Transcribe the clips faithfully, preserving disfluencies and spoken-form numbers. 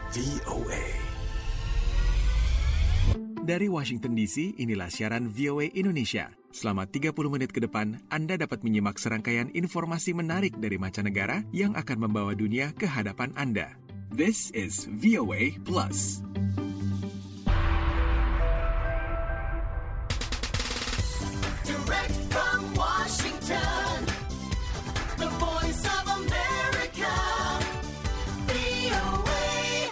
V O A. Dari Washington D C, inilah siaran V O A Indonesia. Selama tiga puluh menit ke depan, Anda dapat menyimak serangkaian informasi menarik dari mancanegara yang akan membawa dunia ke hadapan Anda. This is V O A Plus. Direct from Washington, the voice of America, V O A.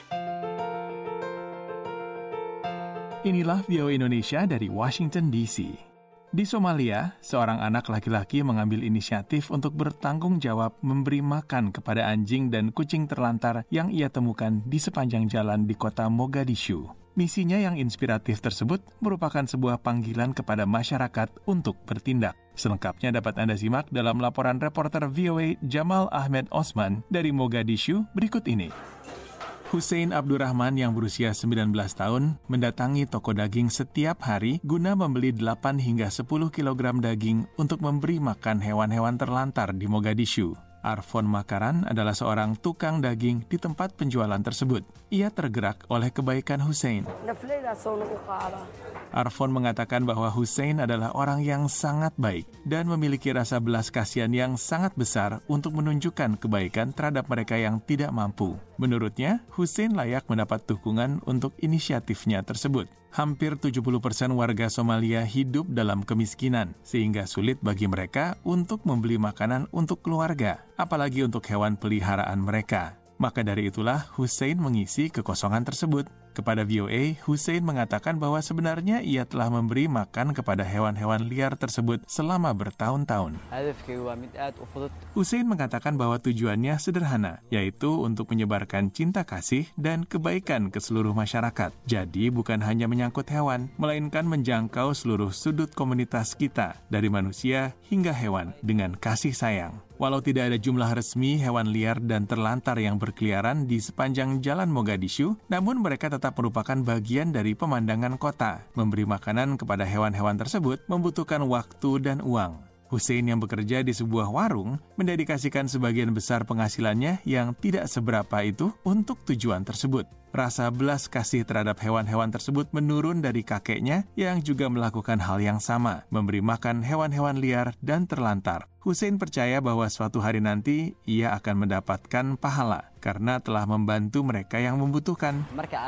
Inilah V O A Indonesia dari Washington D C. Di Somalia, seorang anak laki-laki mengambil inisiatif untuk bertanggung jawab memberi makan kepada anjing dan kucing terlantar yang ia temukan di sepanjang jalan di kota Mogadishu. Misinya yang inspiratif tersebut merupakan sebuah panggilan kepada masyarakat untuk bertindak. Selengkapnya dapat Anda simak dalam laporan reporter V O A Jamal Ahmed Osman dari Mogadishu berikut ini. Hussein Abdurrahman yang berusia sembilan belas tahun mendatangi toko daging setiap hari guna membeli delapan hingga sepuluh kilogram daging untuk memberi makan hewan-hewan terlantar di Mogadishu. Arfon Makaran adalah seorang tukang daging di tempat penjualan tersebut. Ia tergerak oleh kebaikan Hussein. Arfon mengatakan bahwa Hussein adalah orang yang sangat baik dan memiliki rasa belas kasihan yang sangat besar untuk menunjukkan kebaikan terhadap mereka yang tidak mampu. Menurutnya, Hussein layak mendapat dukungan untuk inisiatifnya tersebut. Hampir tujuh puluh persen warga Somalia hidup dalam kemiskinan, sehingga sulit bagi mereka untuk membeli makanan untuk keluarga, apalagi untuk hewan peliharaan mereka. Maka dari itulah Hussein mengisi kekosongan tersebut. Kepada V O A, Hussein mengatakan bahwa sebenarnya ia telah memberi makan kepada hewan-hewan liar tersebut selama bertahun-tahun. Hussein mengatakan bahwa tujuannya sederhana, yaitu untuk menyebarkan cinta kasih dan kebaikan ke seluruh masyarakat. Jadi bukan hanya menyangkut hewan, melainkan menjangkau seluruh sudut komunitas kita, dari manusia hingga hewan, dengan kasih sayang. Walau tidak ada jumlah resmi hewan liar dan terlantar yang berkeliaran di sepanjang jalan Mogadishu, namun mereka tetap merupakan bagian dari pemandangan kota. Memberi makanan kepada hewan-hewan tersebut membutuhkan waktu dan uang. Hussein yang bekerja di sebuah warung mendedikasikan sebagian besar penghasilannya yang tidak seberapa itu untuk tujuan tersebut. Rasa belas kasih terhadap hewan-hewan tersebut menurun dari kakeknya yang juga melakukan hal yang sama, memberi makan hewan-hewan liar dan terlantar. Hussein percaya bahwa suatu hari nanti ia akan mendapatkan pahala karena telah membantu mereka yang membutuhkan.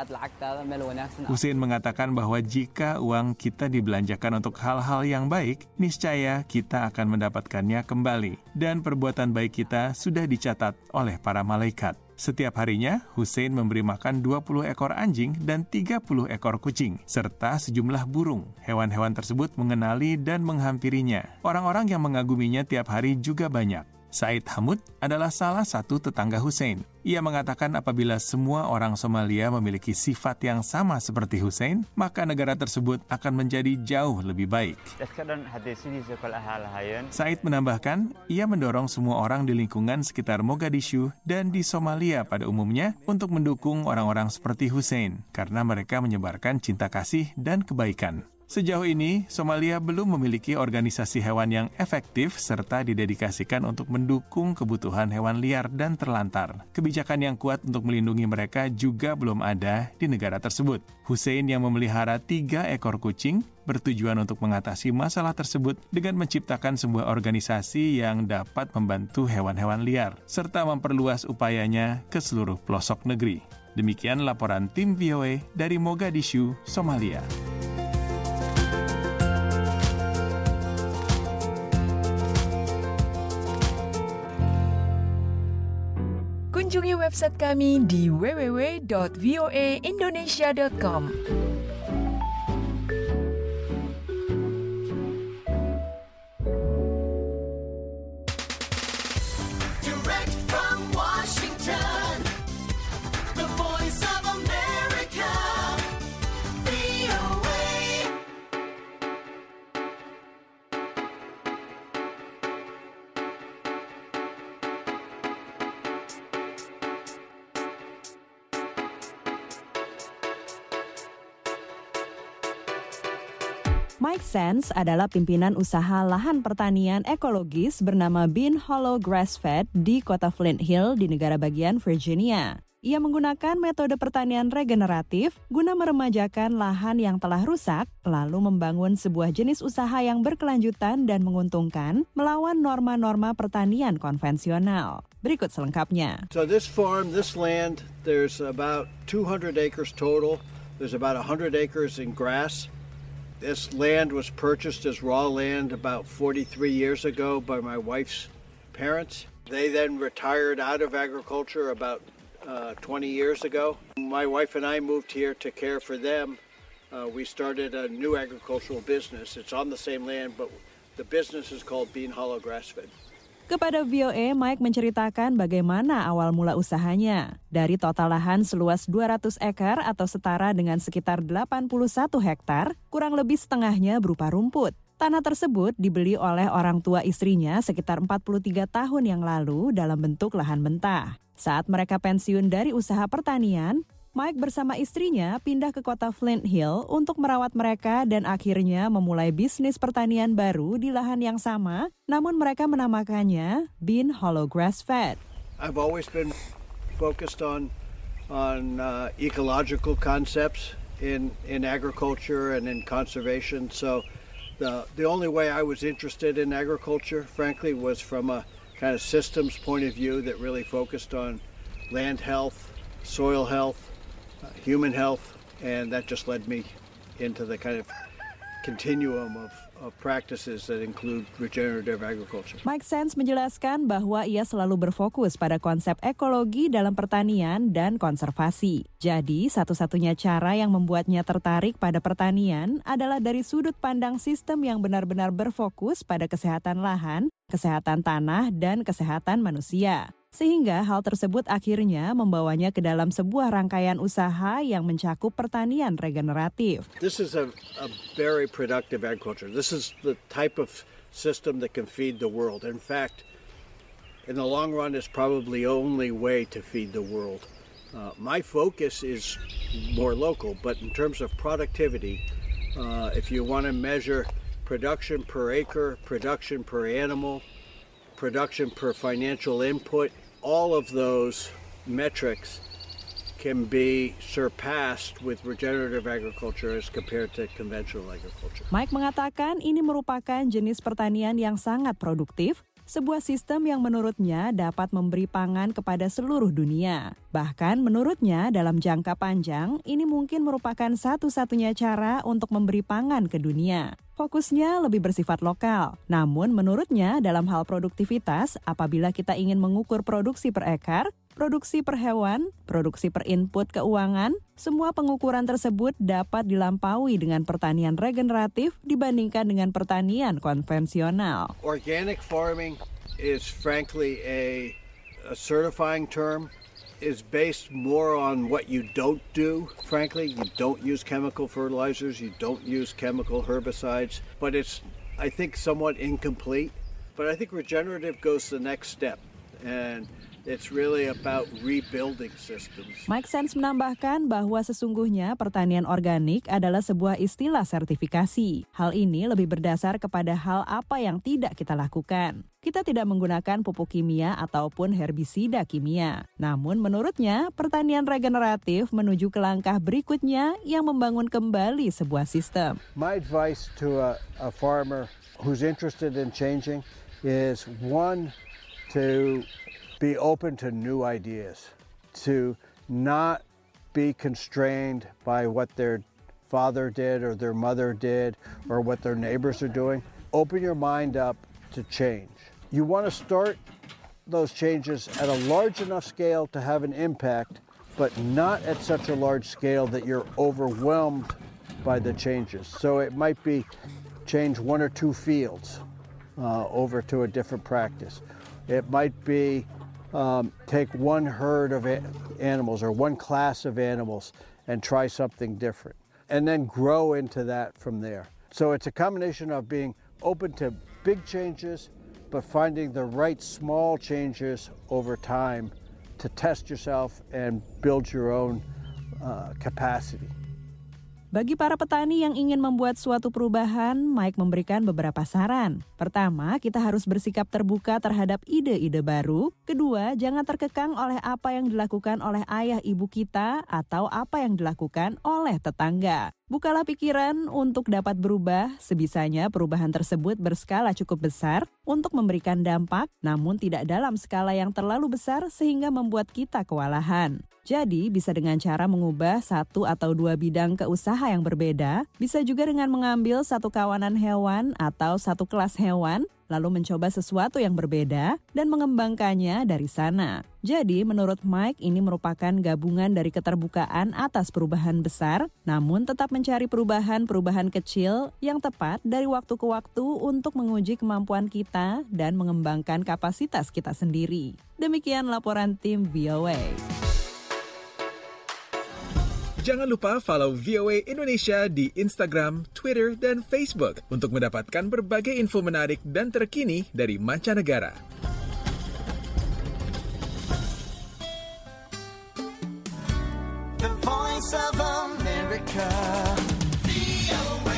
Hussein mengatakan bahwa jika uang kita dibelanjakan untuk hal-hal yang baik, niscaya kita akan mendapatkannya kembali. Dan perbuatan baik kita sudah dicatat oleh para malaikat. Setiap harinya, Hussein memberi makan dua puluh ekor anjing dan tiga puluh ekor kucing, serta sejumlah burung. Hewan-hewan tersebut mengenali dan menghampirinya. Orang-orang yang mengaguminya tiap hari juga banyak. Said Hamud adalah salah satu tetangga Hussein. Ia mengatakan apabila semua orang Somalia memiliki sifat yang sama seperti Hussein, maka negara tersebut akan menjadi jauh lebih baik. Said menambahkan, ia mendorong semua orang di lingkungan sekitar Mogadishu dan di Somalia pada umumnya untuk mendukung orang-orang seperti Hussein, karena mereka menyebarkan cinta kasih dan kebaikan. Sejauh ini, Somalia belum memiliki organisasi hewan yang efektif serta didedikasikan untuk mendukung kebutuhan hewan liar dan terlantar. Kebijakan yang kuat untuk melindungi mereka juga belum ada di negara tersebut. Hussein yang memelihara tiga ekor kucing bertujuan untuk mengatasi masalah tersebut dengan menciptakan sebuah organisasi yang dapat membantu hewan-hewan liar, serta memperluas upayanya ke seluruh pelosok negeri. Demikian laporan tim V O A dari Mogadishu, Somalia. Kunjungi website kami di w w w dot v o a indonesia dot com. Direct from Washington, the voice of America, V O A. Mike Sands adalah pimpinan usaha lahan pertanian ekologis bernama Bean Hollow Grass Fed di kota Flint Hill di negara bagian Virginia. Ia menggunakan metode pertanian regeneratif guna meremajakan lahan yang telah rusak, lalu membangun sebuah jenis usaha yang berkelanjutan dan menguntungkan melawan norma-norma pertanian konvensional. Berikut selengkapnya. So this farm, this land, there's about two hundred acres total. There's about one hundred acres in grass. This land was purchased as raw land about forty-three years ago by my wife's parents. They then retired out of agriculture about uh, twenty years ago. My wife and I moved here to care for them. Uh, we started a new agricultural business. It's on the same land, but the business is called Bean Hollow Grass-Fed. Kepada V O A, Mike menceritakan bagaimana awal mula usahanya. Dari total lahan seluas dua ratus ekar atau setara dengan sekitar delapan puluh satu hektar, kurang lebih setengahnya berupa rumput. Tanah tersebut dibeli oleh orang tua istrinya sekitar empat puluh tiga tahun yang lalu dalam bentuk lahan mentah. Saat mereka pensiun dari usaha pertanian, Mike bersama istrinya pindah ke kota Flint Hill untuk merawat mereka dan akhirnya memulai bisnis pertanian baru di lahan yang sama, namun mereka menamakannya Bean Hollow Grass-Fed. I've always been focused on on uh, ecological concepts in in agriculture and in conservation. So the the only way I was interested in agriculture, frankly, was from a kind of systems point of view that really focused on land health, soil health, Uh, human health, and that just led me into the kind of continuum of, of practices that include regenerative agriculture. Mike Sands menjelaskan bahwa ia selalu berfokus pada konsep ekologi dalam pertanian dan konservasi. Jadi, satu-satunya cara yang membuatnya tertarik pada pertanian adalah dari sudut pandang sistem yang benar-benar berfokus pada kesehatan lahan, kesehatan tanah, dan kesehatan manusia. Sehingga hal tersebut akhirnya membawanya ke dalam sebuah rangkaian usaha yang mencakup pertanian regeneratif. This is a, a very productive agriculture. This is the type of system that can feed the world. In fact, in the long run, it's probably the only way to feed the world. Uh, my focus is more local, but in terms of productivity, uh, if you want to measure production per acre, production per animal, production per financial input, all of those metrics can be surpassed with regenerative agriculture as compared to conventional agriculture. Mike mengatakan ini merupakan jenis pertanian yang sangat produktif, sebuah sistem yang menurutnya dapat memberi pangan kepada seluruh dunia. Bahkan menurutnya dalam jangka panjang, ini mungkin merupakan satu-satunya cara untuk memberi pangan ke dunia. Fokusnya lebih bersifat lokal. Namun menurutnya dalam hal produktivitas, apabila kita ingin mengukur produksi per ekar, produksi per hewan, produksi per input keuangan, semua pengukuran tersebut dapat dilampaui dengan pertanian regeneratif dibandingkan dengan pertanian konvensional. Organic farming is frankly a, a certifying term. Is based more on what you don't do. Frankly, you don't use chemical fertilizers, you don't use chemical herbicides, but it's, I think, somewhat incomplete. But I think regenerative goes the next step, and it's really about rebuilding systems. Mike Sands menambahkan bahwa sesungguhnya pertanian organik adalah sebuah istilah sertifikasi. Hal ini lebih berdasar kepada hal apa yang tidak kita lakukan. Kita tidak menggunakan pupuk kimia ataupun herbisida kimia. Namun menurutnya, pertanian regeneratif menuju ke langkah berikutnya yang membangun kembali sebuah sistem. My advice to a, a farmer who's interested in changing is, one, to be open to new ideas, to not be constrained by what their father did or their mother did or what their neighbors are doing. Open your mind up to change. You want to start those changes at a large enough scale to have an impact, but not at such a large scale that you're overwhelmed by the changes. So it might be change one or two fields uh, over to a different practice. It might be um, take one herd of a- animals or one class of animals and try something different, and then grow into that from there. So it's a combination of being open to big changes, but finding the right small changes over time to test yourself and build your own uh, capacity. Bagi para petani yang ingin membuat suatu perubahan, Mike memberikan beberapa saran. Pertama, kita harus bersikap terbuka terhadap ide-ide baru. Kedua, jangan terkekang oleh apa yang dilakukan oleh ayah ibu kita atau apa yang dilakukan oleh tetangga. Bukalah pikiran untuk dapat berubah, sebisanya perubahan tersebut berskala cukup besar untuk memberikan dampak, namun tidak dalam skala yang terlalu besar sehingga membuat kita kewalahan. Jadi, bisa dengan cara mengubah satu atau dua bidang keusaha yang berbeda, bisa juga dengan mengambil satu kawanan hewan atau satu kelas hewan, lalu mencoba sesuatu yang berbeda dan mengembangkannya dari sana. Jadi, menurut Mike, ini merupakan gabungan dari keterbukaan atas perubahan besar, namun tetap mencari perubahan-perubahan kecil yang tepat dari waktu ke waktu untuk menguji kemampuan kita dan mengembangkan kapasitas kita sendiri. Demikian laporan tim V O A. Jangan lupa follow V O A Indonesia di Instagram, Twitter, dan Facebook untuk mendapatkan berbagai info menarik dan terkini dari mancanegara. The Voice of America. V O A.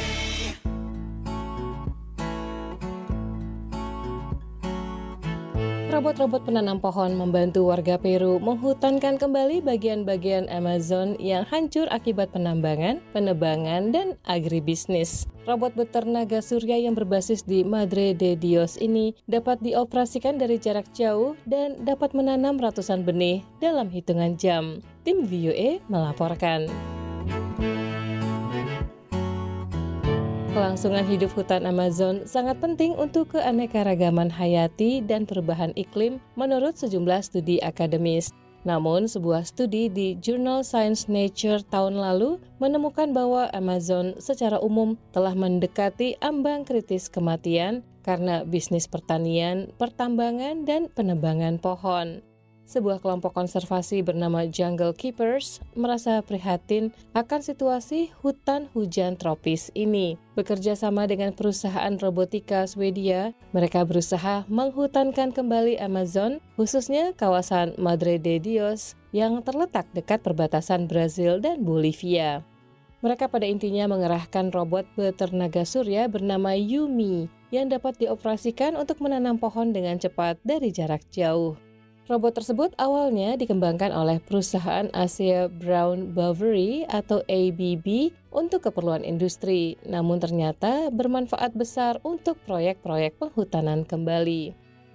Robot-robot penanam pohon membantu warga Peru menghutankan kembali bagian-bagian Amazon yang hancur akibat penambangan, penebangan, dan agribisnis. Robot bertenaga surya yang berbasis di Madre de Dios ini dapat dioperasikan dari jarak jauh dan dapat menanam ratusan benih dalam hitungan jam. Tim V O A melaporkan. Kelangsungan hidup hutan Amazon sangat penting untuk keanekaragaman hayati dan perubahan iklim menurut sejumlah studi akademis. Namun, sebuah studi di jurnal Science Nature tahun lalu menemukan bahwa Amazon secara umum telah mendekati ambang kritis kematian karena bisnis pertanian, pertambangan, dan penebangan pohon. Sebuah kelompok konservasi bernama Jungle Keepers merasa prihatin akan situasi hutan hujan tropis ini. Bekerja sama dengan perusahaan robotika Swedia, mereka berusaha menghutankan kembali Amazon, khususnya kawasan Madre de Dios yang terletak dekat perbatasan Brazil dan Bolivia. Mereka pada intinya mengerahkan robot bertenaga surya bernama Yumi yang dapat dioperasikan untuk menanam pohon dengan cepat dari jarak jauh. Robot tersebut awalnya dikembangkan oleh perusahaan Asia Brown Boveri atau A B B untuk keperluan industri, namun ternyata bermanfaat besar untuk proyek-proyek penghutanan kembali.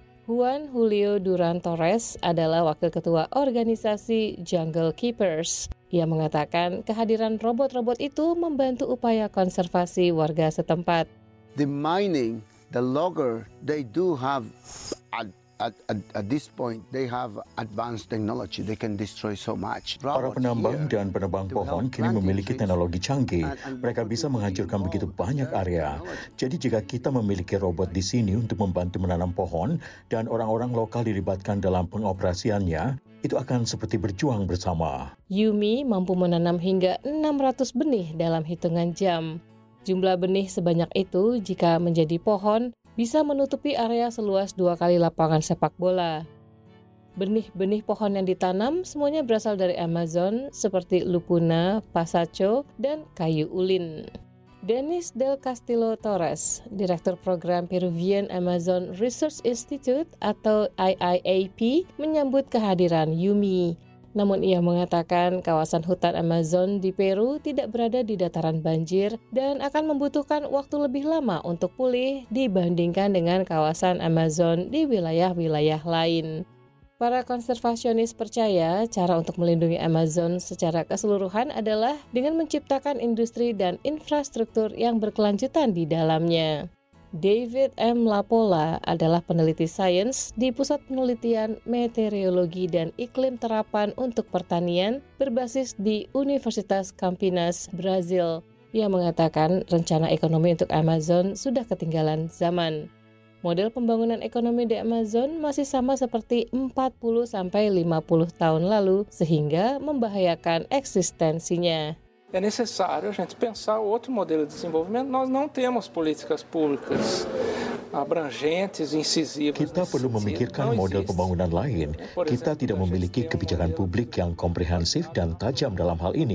Juan Julio Duran Torres adalah wakil ketua organisasi Jungle Keepers. Ia mengatakan kehadiran robot-robot itu membantu upaya konservasi warga setempat. The mining, the logger, they do have ad- At, at, at this point, they have advanced technology. They can destroy so much. Para penambang dan penebang pohon kini memiliki teknologi canggih. Mereka bisa menghancurkan begitu banyak area. Jadi jika kita memiliki robot di sini untuk membantu menanam pohon dan orang-orang lokal dilibatkan dalam pengoperasiannya, itu akan seperti berjuang bersama. Yumi mampu menanam hingga enam ratus benih dalam hitungan jam. Jumlah benih sebanyak itu jika menjadi pohon bisa menutupi area seluas dua kali lapangan sepak bola. Benih-benih pohon yang ditanam semuanya berasal dari Amazon seperti lupuna, pasaco, dan kayu ulin. Denis Del Castillo Torres, Direktur Program Peruvian Amazon Research Institute atau I I A P, menyambut kehadiran Yumi. Namun ia mengatakan kawasan hutan Amazon di Peru tidak berada di dataran banjir dan akan membutuhkan waktu lebih lama untuk pulih dibandingkan dengan kawasan Amazon di wilayah-wilayah lain. Para konservasionis percaya cara untuk melindungi Amazon secara keseluruhan adalah dengan menciptakan industri dan infrastruktur yang berkelanjutan di dalamnya. David M. Lapola adalah peneliti sains di Pusat Penelitian Meteorologi dan Iklim Terapan untuk Pertanian berbasis di Universitas Campinas, Brazil. Ia mengatakan rencana ekonomi untuk Amazon sudah ketinggalan zaman. Model pembangunan ekonomi di Amazon masih sama seperti empat puluh sampai lima puluh tahun lalu sehingga membahayakan eksistensinya. É necessário a gente pensar outro modelo de desenvolvimento. Nós não temos políticas públicas abrangentes, incisivas. Kita perlu memikirkan model pembangunan lain. Kita tidak memiliki kebijakan publik yang komprehensif dan tajam dalam hal ini.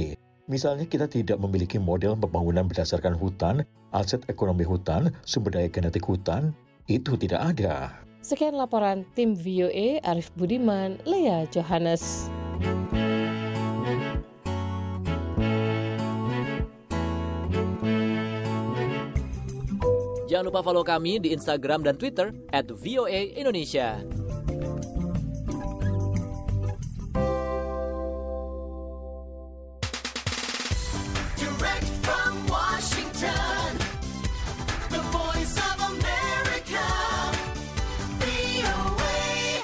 Misalnya kita tidak memiliki model pembangunan berdasarkan hutan, aset ekonomi hutan, sumber daya genetik hutan, itu tidak ada. Sekian laporan tim V O A, Arif Budiman, Lea Johannes. Jangan lupa follow kami di Instagram dan Twitter at V O A Indonesia. Direct from Washington, the voice of America, V O A.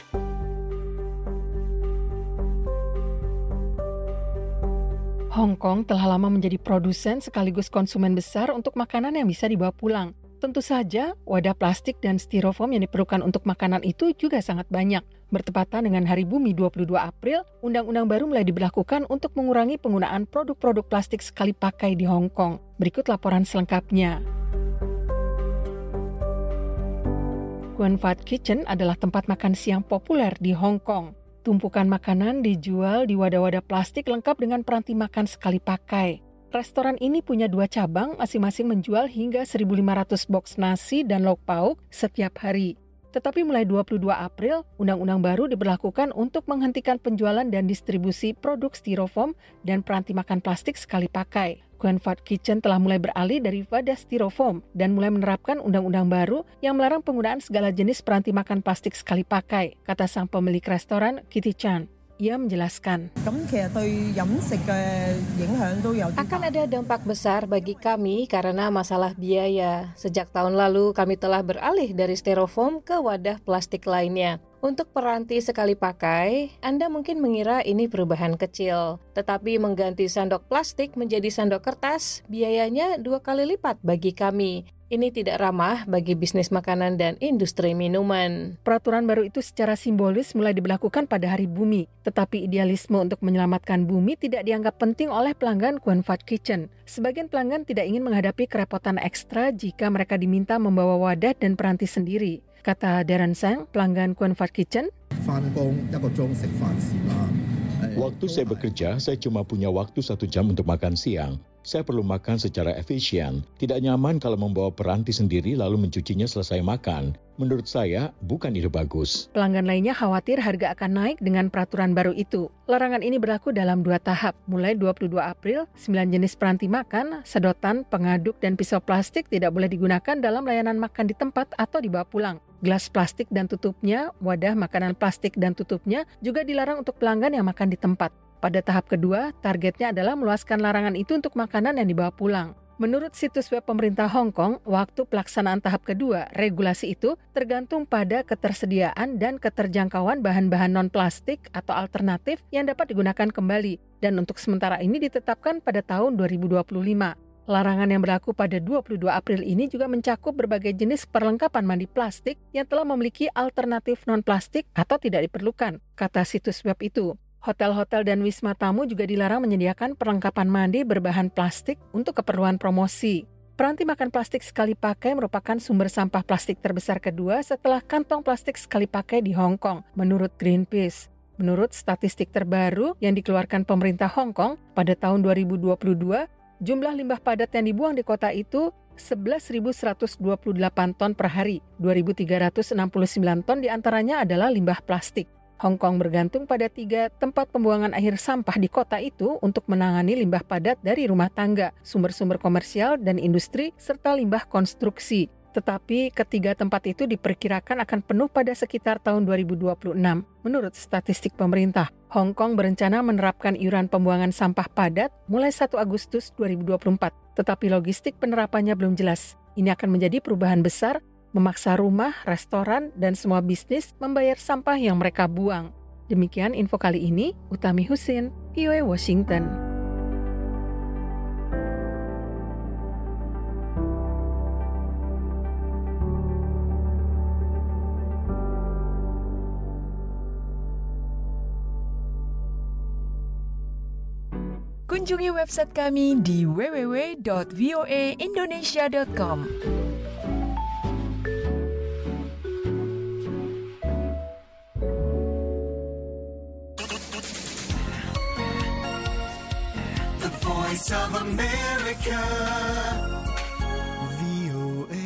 Hong Kong telah lama menjadi produsen sekaligus konsumen besar untuk makanan yang bisa dibawa pulang. Tentu saja, wadah plastik dan styrofoam yang diperlukan untuk makanan itu juga sangat banyak. Bertepatan dengan Hari Bumi dua puluh dua April, undang-undang baru mulai diberlakukan untuk mengurangi penggunaan produk-produk plastik sekali pakai di Hong Kong. Berikut laporan selengkapnya. Guan Fat Kitchen adalah tempat makan siang populer di Hong Kong. Tumpukan makanan dijual di wadah-wadah plastik lengkap dengan peranti makan sekali pakai. Restoran ini punya dua cabang, masing-masing menjual hingga seribu lima ratus box nasi dan lauk pauk setiap hari. Tetapi mulai dua puluh dua April, undang-undang baru diberlakukan untuk menghentikan penjualan dan distribusi produk styrofoam dan peranti makan plastik sekali pakai. Guan Fat Kitchen telah mulai beralih dari wadah styrofoam dan mulai menerapkan undang-undang baru yang melarang penggunaan segala jenis peranti makan plastik sekali pakai, kata sang pemilik restoran, Kitty Chan. Ia menjelaskan, akan ada dampak besar bagi kami karena masalah biaya. Sejak tahun lalu kami telah beralih dari styrofoam ke wadah plastik lainnya. Untuk peranti sekali pakai, Anda mungkin mengira ini perubahan kecil. Tetapi mengganti sendok plastik menjadi sendok kertas, biayanya dua kali lipat bagi kami. Ini tidak ramah bagi bisnis makanan dan industri minuman. Peraturan baru itu secara simbolis mulai diberlakukan pada Hari Bumi. Tetapi idealisme untuk menyelamatkan bumi tidak dianggap penting oleh pelanggan Guan Fat Kitchen. Sebagian pelanggan tidak ingin menghadapi kerepotan ekstra jika mereka diminta membawa wadah dan peranti sendiri. Kata Darren Sang, pelanggan Guan Fat Kitchen, waktu saya bekerja, saya cuma punya waktu satu jam untuk makan siang. Saya perlu makan secara efisien. Tidak nyaman kalau membawa peranti sendiri lalu mencucinya selesai makan. Menurut saya, bukan ide bagus. Pelanggan lainnya khawatir harga akan naik dengan peraturan baru itu. Larangan ini berlaku dalam dua tahap. Mulai dua puluh dua April, sembilan jenis peranti makan, sedotan, pengaduk, dan pisau plastik tidak boleh digunakan dalam layanan makan di tempat atau dibawa pulang. Gelas plastik dan tutupnya, wadah makanan plastik dan tutupnya juga dilarang untuk pelanggan yang makan di tempat. Pada tahap kedua, targetnya adalah meluaskan larangan itu untuk makanan yang dibawa pulang. Menurut situs web pemerintah Hong Kong, waktu pelaksanaan tahap kedua, regulasi itu tergantung pada ketersediaan dan keterjangkauan bahan-bahan non-plastik atau alternatif yang dapat digunakan kembali, dan untuk sementara ini ditetapkan pada tahun dua ribu dua puluh lima. Larangan yang berlaku pada dua puluh dua April ini juga mencakup berbagai jenis perlengkapan mandi plastik yang telah memiliki alternatif non-plastik atau tidak diperlukan, kata situs web itu. Hotel-hotel dan wisma tamu juga dilarang menyediakan perlengkapan mandi berbahan plastik untuk keperluan promosi. Peranti makan plastik sekali pakai merupakan sumber sampah plastik terbesar kedua setelah kantong plastik sekali pakai di Hong Kong, menurut Greenpeace. Menurut statistik terbaru yang dikeluarkan pemerintah Hong Kong, pada tahun dua ribu dua puluh dua, jumlah limbah padat yang dibuang di kota itu sebelas ribu seratus dua puluh delapan ton per hari. dua ribu tiga ratus enam puluh sembilan ton diantaranya adalah limbah plastik. Hong Kong bergantung pada tiga tempat pembuangan akhir sampah di kota itu untuk menangani limbah padat dari rumah tangga, sumber-sumber komersial dan industri, serta limbah konstruksi. Tetapi ketiga tempat itu diperkirakan akan penuh pada sekitar tahun dua ribu dua puluh enam. Menurut statistik pemerintah, Hong Kong berencana menerapkan iuran pembuangan sampah padat mulai satu Agustus dua ribu dua puluh empat. Tetapi logistik penerapannya belum jelas. Ini akan menjadi perubahan besar, memaksa rumah, restoran, dan semua bisnis membayar sampah yang mereka buang. Demikian info kali ini, Utami Husin, V O A Washington. Kunjungi website kami di w w w dot v o a indonesia dot com. The voice Voice of America, V O A.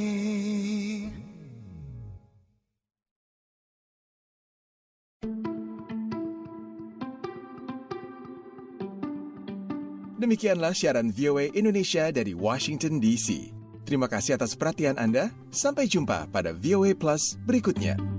Demikianlah siaran V O A Indonesia dari Washington D C. Terima kasih atas perhatian Anda. Sampai jumpa pada V O A Plus berikutnya.